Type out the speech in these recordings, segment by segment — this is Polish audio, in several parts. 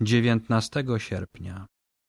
19 sierpnia.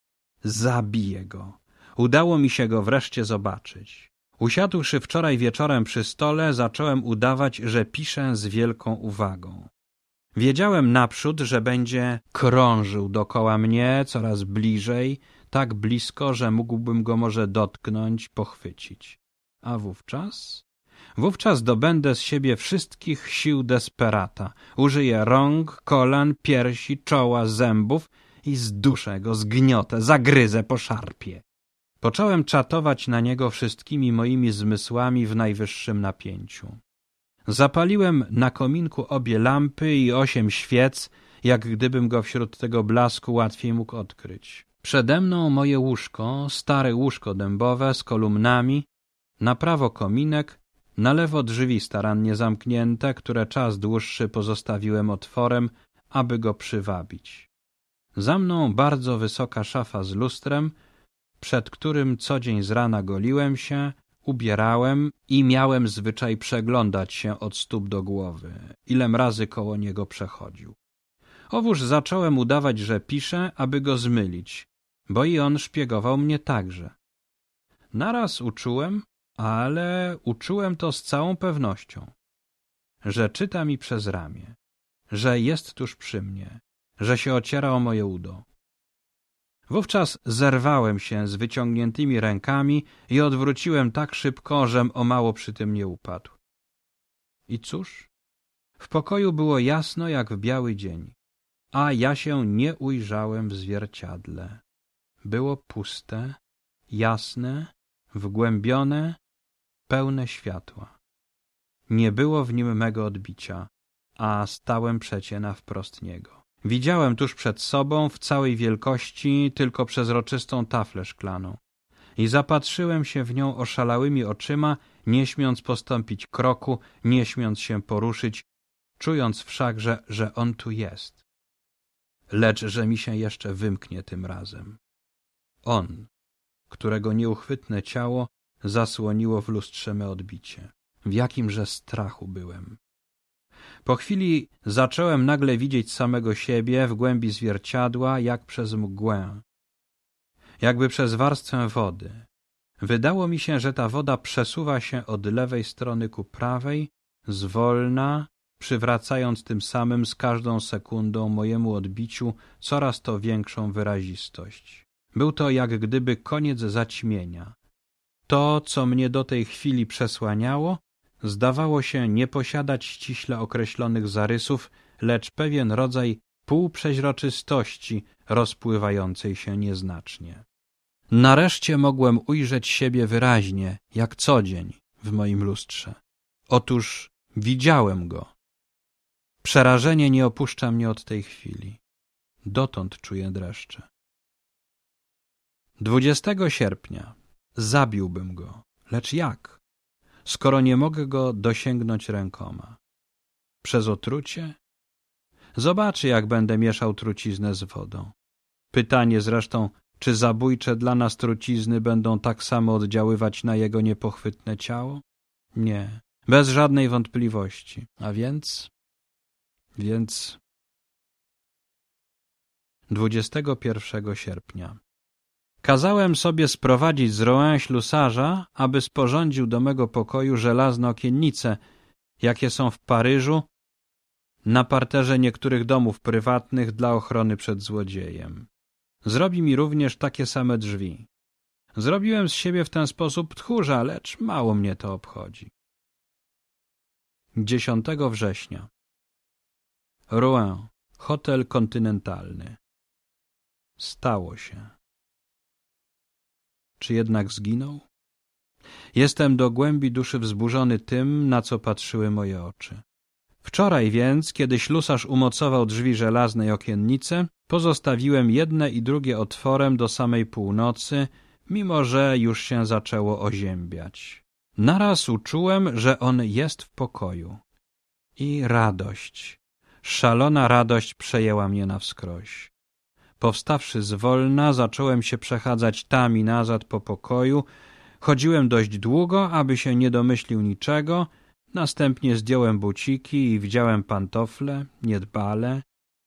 Zabiję go. Udało mi się go wreszcie zobaczyć. Usiadłszy wczoraj wieczorem przy stole, zacząłem udawać, że piszę z wielką uwagą. Wiedziałem naprzód, że będzie krążył dokoła mnie coraz bliżej, tak blisko, że mógłbym go może dotknąć, pochwycić. A wówczas? Wówczas dobędę z siebie wszystkich sił desperata. Użyję rąk, kolan, piersi, czoła, zębów i zduszę go, zgniotę, zagryzę, poszarpię. Począłem czatować na niego wszystkimi moimi zmysłami w najwyższym napięciu. Zapaliłem na kominku obie lampy i 8 świec, jak gdybym go wśród tego blasku łatwiej mógł odkryć. Przede mną moje łóżko, stare łóżko dębowe z kolumnami, na prawo kominek, na lewo drzwi starannie zamknięte, które czas dłuższy pozostawiłem otworem, aby go przywabić. Za mną bardzo wysoka szafa z lustrem, przed którym co dzień z rana goliłem się, ubierałem i miałem zwyczaj przeglądać się od stóp do głowy, ilem razy koło niego przechodził. Owóż zacząłem udawać, że piszę, aby go zmylić, bo i on szpiegował mnie także. Naraz uczułem, ale uczułem to z całą pewnością, że czyta mi przez ramię, że jest tuż przy mnie, że się ociera o moje udo. Wówczas zerwałem się z wyciągniętymi rękami i odwróciłem tak szybko, żem o mało przy tym nie upadł. I cóż? W pokoju było jasno jak w biały dzień, a ja się nie ujrzałem w zwierciadle. Było puste, jasne, wgłębione, pełne światła. Nie było w nim mego odbicia, a stałem przecie na wprost niego. Widziałem tuż przed sobą w całej wielkości tylko przezroczystą taflę szklaną i zapatrzyłem się w nią oszalałymi oczyma, nie śmiąc postąpić kroku, nie śmiąc się poruszyć, czując wszakże, że on tu jest, lecz że mi się jeszcze wymknie tym razem. On, którego nieuchwytne ciało zasłoniło w lustrze me odbicie. W jakimże strachu byłem. Po chwili zacząłem nagle widzieć samego siebie w głębi zwierciadła, jak przez mgłę, jakby przez warstwę wody. Wydało mi się, że ta woda przesuwa się od lewej strony ku prawej, zwolna, przywracając tym samym z każdą sekundą mojemu odbiciu coraz to większą wyrazistość. Był to jak gdyby koniec zaćmienia. To, co mnie do tej chwili przesłaniało, zdawało się nie posiadać ściśle określonych zarysów, lecz pewien rodzaj półprzeźroczystości rozpływającej się nieznacznie. Nareszcie mogłem ujrzeć siebie wyraźnie, jak co dzień w moim lustrze. Otóż widziałem go. Przerażenie nie opuszcza mnie od tej chwili. Dotąd czuję dreszcze. 20 sierpnia. Zabiłbym go. Lecz jak? Skoro nie mogę go dosięgnąć rękoma. Przez otrucie? Zobaczy, jak będę mieszał truciznę z wodą. Pytanie zresztą, czy zabójcze dla nas trucizny będą tak samo oddziaływać na jego niepochwytne ciało? Nie, bez żadnej wątpliwości. A więc 21 sierpnia. Kazałem sobie sprowadzić z Rouen ślusarza, aby sporządził do mego pokoju żelazne okiennice, jakie są w Paryżu, na parterze niektórych domów prywatnych dla ochrony przed złodziejem. Zrobi mi również takie same drzwi. Zrobiłem z siebie w ten sposób tchórza, lecz mało mnie to obchodzi. 10 września. Rouen, hotel kontynentalny. Stało się. Czy jednak zginął? Jestem do głębi duszy wzburzony tym, na co patrzyły moje oczy. Wczoraj więc, kiedy ślusarz umocował drzwi żelaznej okiennice, pozostawiłem jedne i drugie otworem do samej północy, mimo że już się zaczęło oziębiać. Naraz uczułem, że on jest w pokoju. I radość, szalona radość przejęła mnie na wskroś. Powstawszy zwolna, zacząłem się przechadzać tam i nazad po pokoju. Chodziłem dość długo, aby się nie domyślił niczego. Następnie zdjąłem buciki i wdziałem pantofle, niedbale.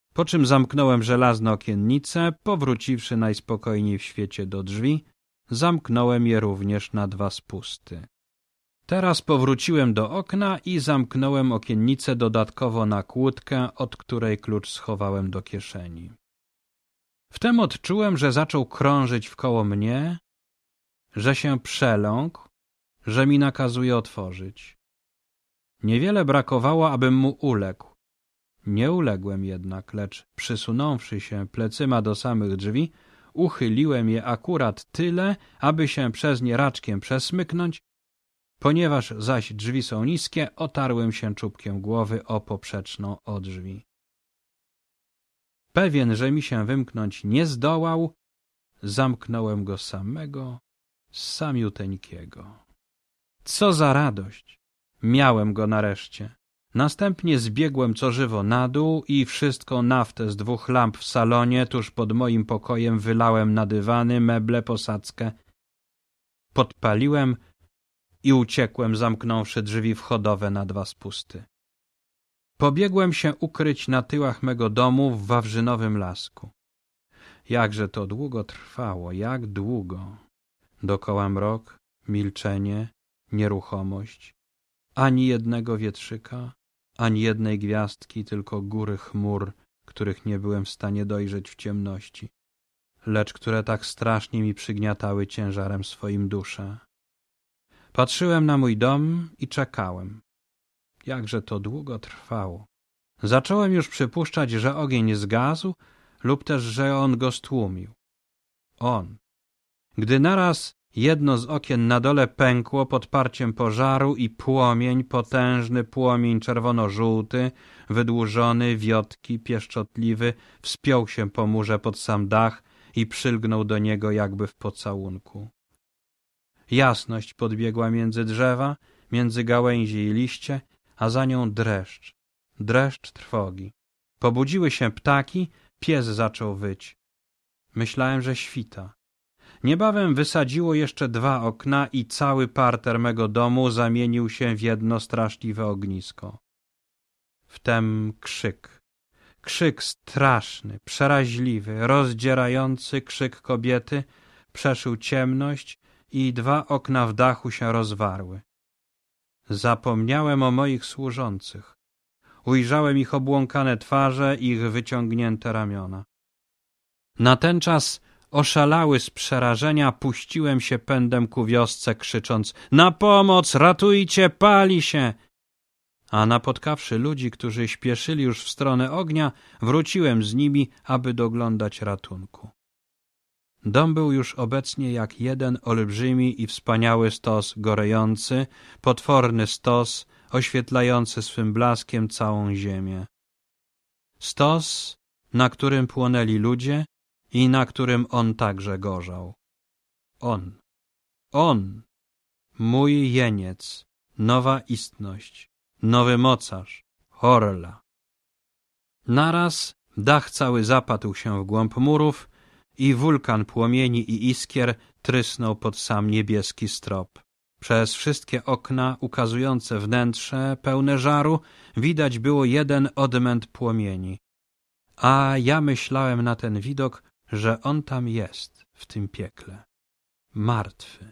po czym zamknąłem żelazne okiennice, powróciwszy najspokojniej w świecie do drzwi, zamknąłem je również na 2 spusty. Teraz powróciłem do okna i zamknąłem okiennice dodatkowo na kłódkę, od której klucz schowałem do kieszeni. Wtem odczułem, że zaczął krążyć wkoło mnie, że się przeląkł, że mi nakazuje otworzyć. Niewiele brakowało, abym mu uległ. Nie uległem jednak, lecz przysunąwszy się plecyma do samych drzwi, uchyliłem je akurat tyle, aby się przez nie raczkiem przesmyknąć. Ponieważ zaś drzwi są niskie, otarłem się czubkiem głowy o poprzeczną o drzwi. Pewien, że mi się wymknąć nie zdołał, zamknąłem go samego, samiuteńkiego. Co za radość! Miałem go nareszcie. Następnie zbiegłem co żywo na dół i wszystką naftę z 2 lamp w salonie tuż pod moim pokojem wylałem na dywany, meble, posadzkę. Podpaliłem i uciekłem, zamknąwszy drzwi wchodowe na 2 spusty. Pobiegłem się ukryć na tyłach mego domu w wawrzynowym lasku. Jakże to długo trwało, jak długo. Dokoła mrok, milczenie, nieruchomość. Ani jednego wietrzyka, ani jednej gwiazdki, tylko góry chmur, których nie byłem w stanie dojrzeć w ciemności, lecz które tak strasznie mi przygniatały ciężarem swoim duszę. Patrzyłem na mój dom i czekałem. Jakże to długo trwało. Zacząłem już przypuszczać, że ogień zgasł lub też, że on go stłumił. Gdy naraz jedno z okien na dole pękło pod parciem pożaru i płomień, potężny płomień czerwono-żółty, wydłużony, wiotki, pieszczotliwy, wspiął się po murze pod sam dach i przylgnął do niego jakby w pocałunku. Jasność podbiegła między drzewa, między gałęzie i liście, a za nią dreszcz trwogi. Pobudziły się ptaki, pies zaczął wyć. Myślałem, że świta. Niebawem wysadziło jeszcze 2 okna i cały parter mego domu zamienił się w jedno straszliwe ognisko. Wtem krzyk straszny, przeraźliwy, rozdzierający krzyk kobiety przeszył ciemność i 2 okna w dachu się rozwarły. Zapomniałem o moich służących. Ujrzałem ich obłąkane twarze, ich wyciągnięte ramiona. Natenczas oszalały z przerażenia, puściłem się pędem ku wiosce, krzycząc: na pomoc, ratujcie, pali się! A napotkawszy ludzi, którzy śpieszyli już w stronę ognia, wróciłem z nimi, aby doglądać ratunku. Dom był już obecnie jak jeden olbrzymi i wspaniały stos gorejący, potworny stos, oświetlający swym blaskiem całą ziemię. Stos, na którym płonęli ludzie i na którym on także gorzał. On, mój jeniec, nowa istność, nowy mocarz, Horla. Naraz dach cały zapadł się w głąb murów i wulkan płomieni i iskier trysnął pod sam niebieski strop. Przez wszystkie okna ukazujące wnętrze pełne żaru widać było jeden odmęt płomieni. A ja myślałem na ten widok, że on tam jest, w tym piekle. Martwy.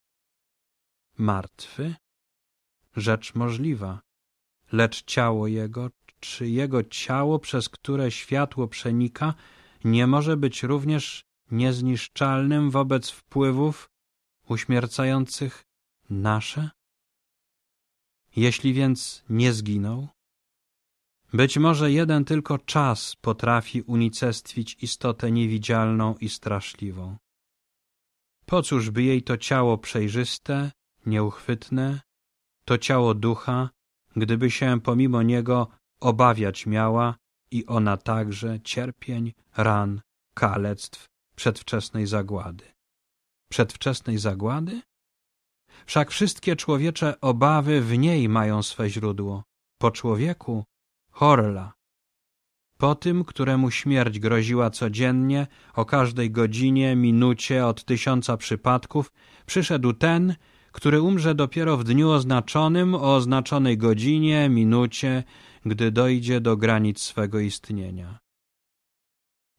Martwy? Rzecz możliwa. Lecz ciało jego, czy jego ciało, przez które światło przenika, nie może być również niezniszczalnym wobec wpływów uśmiercających nasze? Jeśli więc nie zginął, być może jeden tylko czas potrafi unicestwić istotę niewidzialną i straszliwą. Po cóż by jej to ciało przejrzyste, nieuchwytne, to ciało ducha, gdyby się pomimo niego obawiać miała i ona także cierpień, ran, kalectw, przedwczesnej zagłady. Przedwczesnej zagłady? Wszak wszystkie człowiecze obawy w niej mają swe źródło. Po człowieku Horla. Po tym, któremu śmierć groziła codziennie, o każdej godzinie, minucie, od 1000 przypadków, przyszedł ten, który umrze dopiero w dniu oznaczonym, o oznaczonej godzinie, minucie, gdy dojdzie do granic swego istnienia.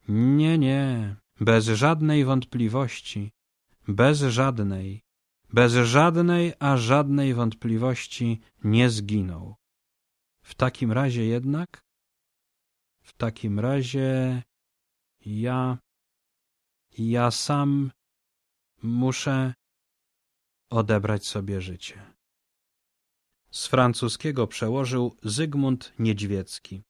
Nie, nie, bez żadnej wątpliwości, bez żadnej, a żadnej wątpliwości nie zginął. W takim razie jednak, ja sam muszę odebrać sobie życie. Z francuskiego przełożył Zygmunt Niedźwiecki.